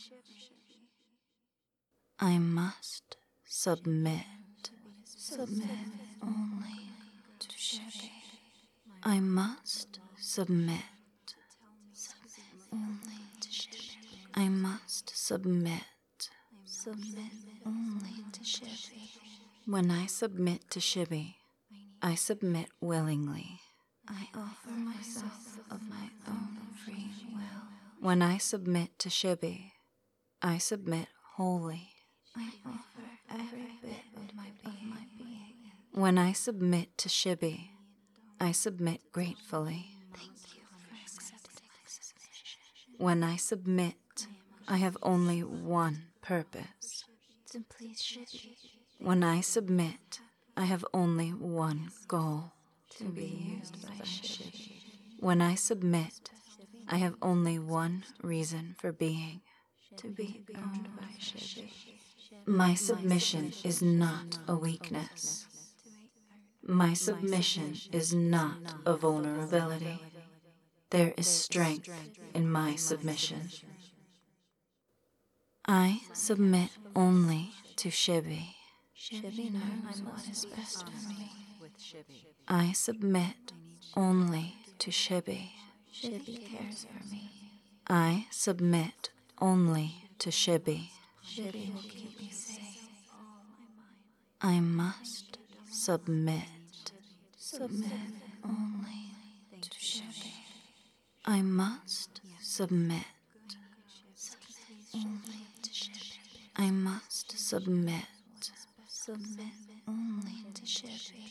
I must submit only to Shibby. I must submit only to Shibby. I must submit only to Shibby. When I submit to Shibby, I submit willingly. I offer myself of my own free will. When I submit to Shibby, I submit wholly. I offer every bit of my being. When I submit to Shibby, I submit gratefully. Thank you for accepting my submission. When I submit, I have only one purpose: to please Shibby. When I submit, I have only one goal: to be used by Shibby. When I submit, I have only one reason for being: to be owned by Shibby. My submission is not a weakness. My submission is not a vulnerability. There is strength in my submission. I submit only to Shibby. Shibby knows what is best for me. I submit only to Shibby. Shibby cares for me. I submit only to Shibby. Shibby will keep me safe. I must submit only to Shibby. I must submit only to Shibby. I must submit only to Shibby.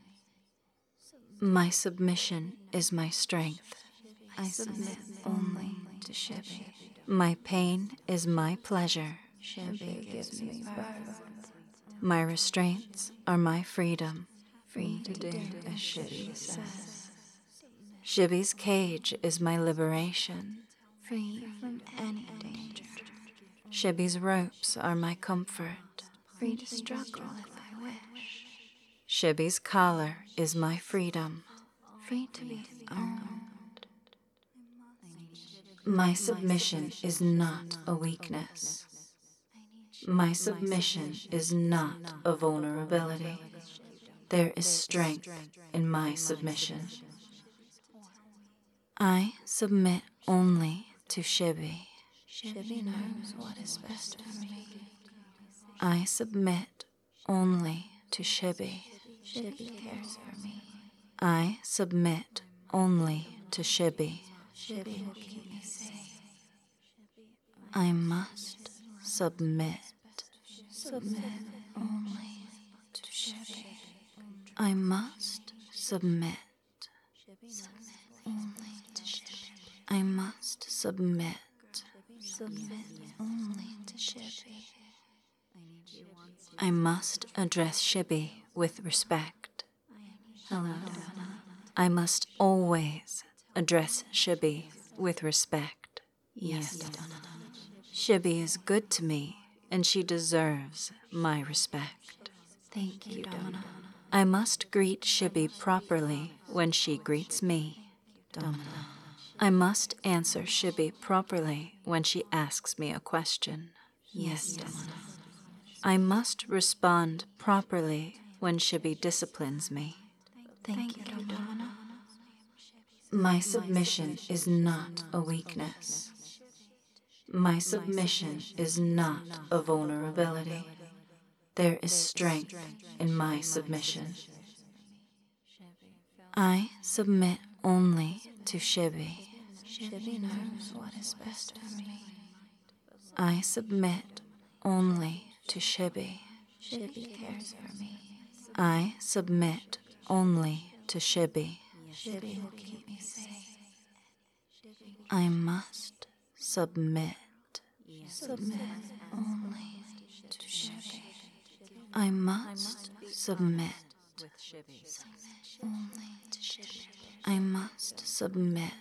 My submission is my strength. I submit only to Shibby. My pain is my pleasure. Shibby gives me birth. My restraints are my freedom. Free to do as Shibby says. Shibby's cage is my liberation. Free from any danger. Shibby's ropes are my comfort. Free to struggle if I wish. Shibby's collar is my freedom. Free to be owned. My submission is not a weakness. My submission is not a vulnerability. There is strength in my submission. I submit only to Shibby. Shibby knows what is best for me. I submit only to Shibby. Shibby cares for me. I submit only to Shibby. Shibby will keep me safe. I must submit only to Shibby. I must submit only to Shibby. I must submit only to Shibby. I must address Shibby with respect. Hello. I must always address Shibby with respect. Yes, Shibby is good to me, and she deserves my respect. Thank you, Donna. I must greet Shibby properly when she greets me. Donna. I must answer Shibby properly when she asks me a question. Yes, Donna. I must respond properly when Shibby disciplines me. Thank you, Donna. My submission is not a weakness. My submission is not a vulnerability. There is strength in my submission. I submit only to Shibby. Shibby knows what is best for me. I submit only to Shibby. Shibby cares for me. I submit only to Shibby. Shibby will keep me safe. I must submit only to Shibby. I must submit only to Shibby. I must submit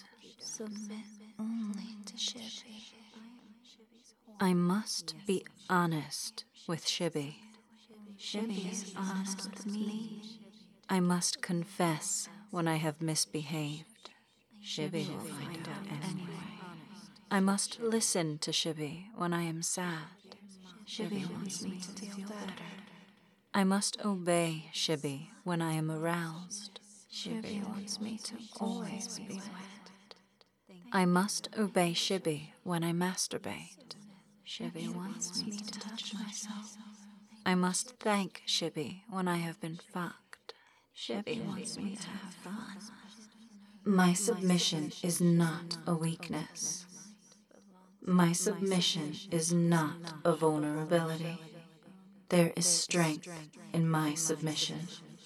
only to Shibby. I must be honest with Shibby. Shibby is honest with me. I must confess when I have misbehaved. Shibby will find out anyway. I must listen to Shibby when I am sad. Shibby wants me to feel better. I must obey Shibby when I am aroused. Shibby wants me to always be wet. I must obey Shibby when I masturbate. Shibby wants me to touch myself. I must thank Shibby when I have been fucked. Shibby wants me to have fun. My submission is not a weakness. My submission is not a vulnerability. There is strength in my submission.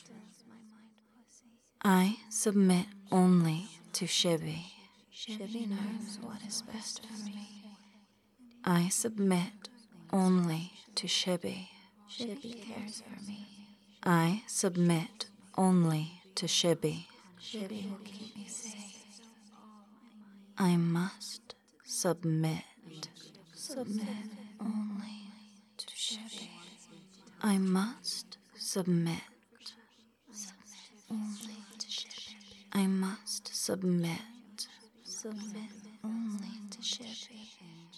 I submit only to Shibby. Shibby knows what is best for me. I submit only to Shibby. Shibby cares for me. I submit only to Shibby. Shibby will keep me safe. I must submit. Submit only to Shibby. I must submit. Submit only to Shibby. I must submit. Submit only to Shibby.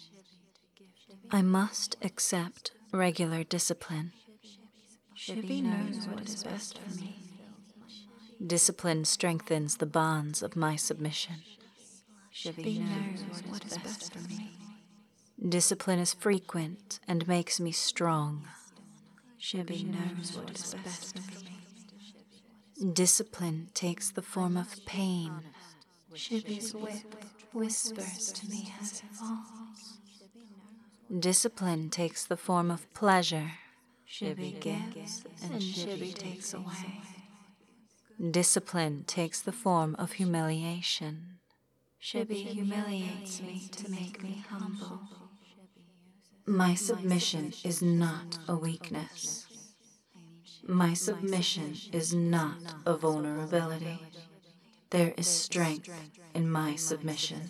I must accept regular discipline. Shibby knows what is best for me. Discipline strengthens the bonds of my submission. Shibby knows what is best for me. Discipline is frequent and makes me strong. Shibby knows what is best for me. Discipline takes the form of pain. Shibby's whip whispers to me as it falls. Discipline takes the form of pleasure. Shibby gives and Shibby takes away. Discipline takes the form of humiliation. Shibby humiliates me to make me humble. My submission is not a weakness. My submission is not a vulnerability. There is strength in my submission.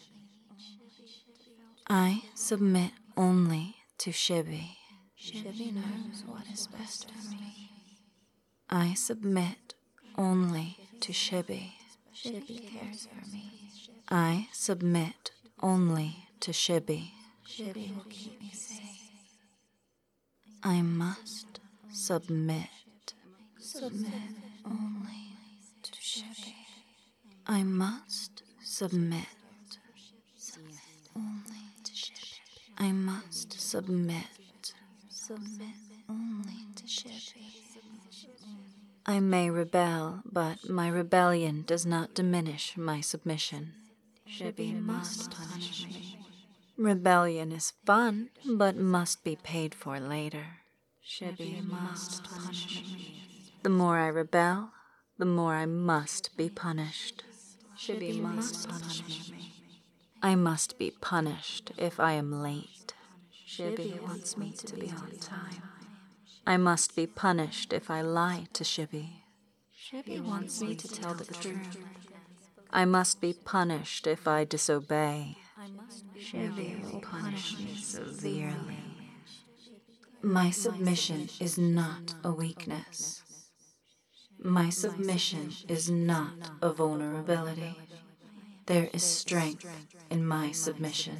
I submit only to Shibby. Shibby knows what is best for me. I submit only to Shibby. Shibby cares for me. I submit only to Shibby. Shibby will keep me safe. I must submit. Submit only to Shibby. I must submit. Submit only to Shibby. I must submit. Submit only to Shibby. I may rebel, but my rebellion does not diminish my submission. Shibby must punish me. Rebellion is fun, but must be paid for later. Shibby must punish me. The more I rebel, the more I must be punished. Shibby must punish me. I must be punished if I am late. Shibby wants me to be on time. I must be punished if I lie to Shibby. Shibby wants me to tell the truth. I must be punished if I disobey. Shibby will punish me severely. My submission is not a weakness. My submission is not a vulnerability. There is strength in my submission.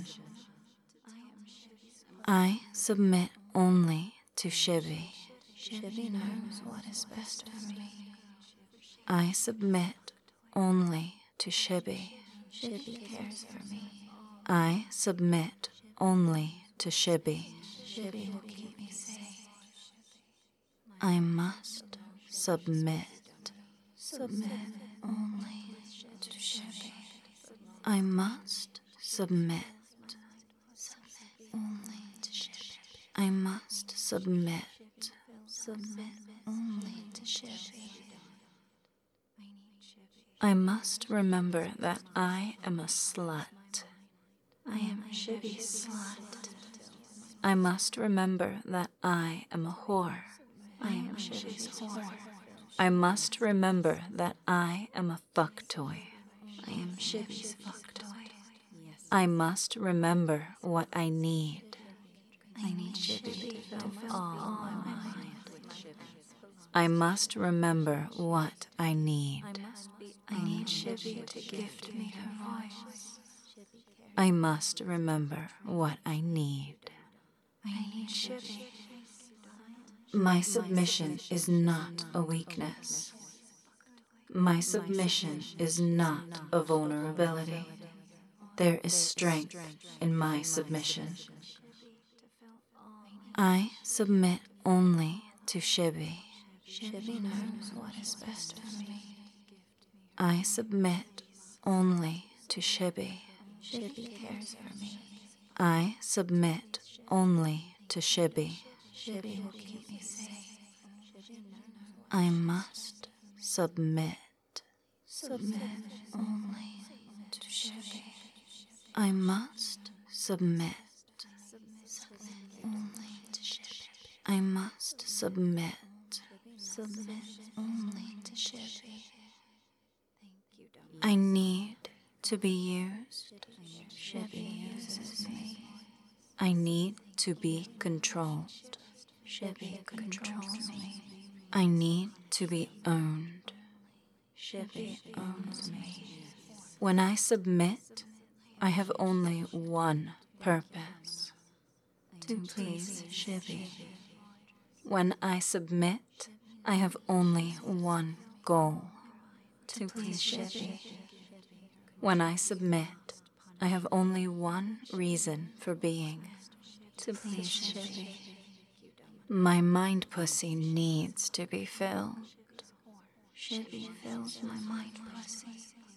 I submit only to Shibby. Shibby knows what is best for me. I submit only to Shibby. Shibby cares for me. I submit only to Shibby. Shibby will keep me safe. I must submit. Submit only to Shibby. I must submit. Submit only to Shibby. I must submit. Submit only to Shibby. I must remember that I am a slut. I am Shibby's slut. I must remember that I am a whore. I am Shibby's whore. I must remember that I am a fuck toy. I am Shibby's fuck toy. I must remember what I need. I need Shibby to fill all my mind. I must remember what I need. I need Shibby to gift me her voice. I must remember what I need. I need Shibby. My submission is not a weakness. My submission is not a vulnerability. There is strength in my submission. I submit only to Shibby. Shibby knows what is best for me. I submit only to Shibby. Shibby cares for me. I submit only to Shibby. Shibby will keep me safe. I must submit. Submit only to Shibby. I must submit. Submit only to Shibby. I must submit. Submit only to Shibby. I need to be used. Shibby uses me. I need to be controlled. Shibby controls me. I need to be owned. Shibby owns me. When I submit, I have only one purpose: to please Shibby. When I submit, I have only one goal: to please Shibby. When I submit, I have only one reason for being: to please Shibby. My mind pussy needs to be filled. Shibby fills my mind pussy.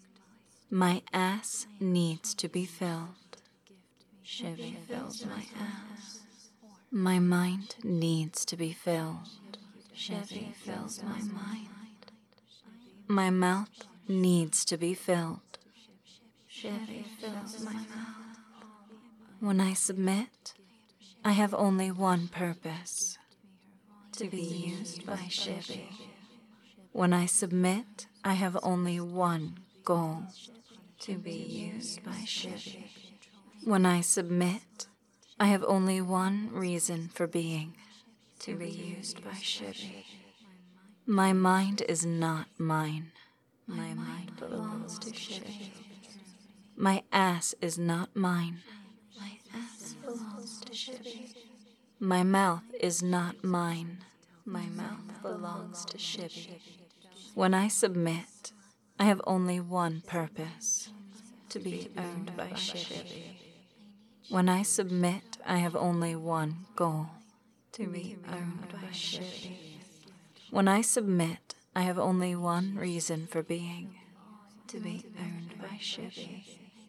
My ass needs to be filled. Shibby fills my ass. My mind needs to be filled. Shibby fills my mind. My mouth needs to be filled. Shibby fills my mouth. When I submit, I have only one purpose: to be used by Shibby. When I submit, I have only one goal: to be used by Shibby. When I submit, I have only one reason for being: to be used by Shibby. My mind is not mine. My mind belongs to Shibby. My ass is not mine. My ass belongs to Shibby. My mouth is not mine. My mouth belongs to Shibby. When I submit, I have only one purpose: to be owned by Shibby. When I submit, I have only one goal: to be owned by Shibby. When I submit, I have only one reason for being: to be owned by Shibby.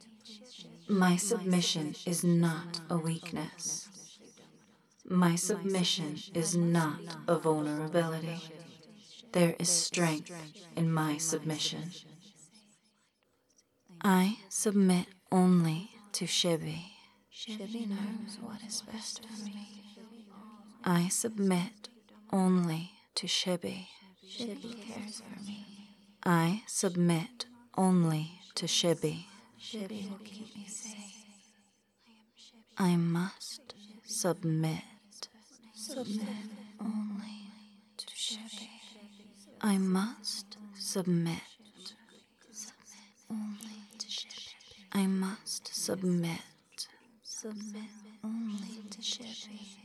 My submission is not a weakness. My submission is not a vulnerability. There is strength in my submission. I submit only to Shibby. Shibby knows what is best for me. I submit only to Shibby. Shibby cares for me. I submit only to Shibby. Shibby will keep me safe. I must submit. Submit only to Shibby. I must submit. Submit only to Shibby. I must submit. Submit only to Shibby.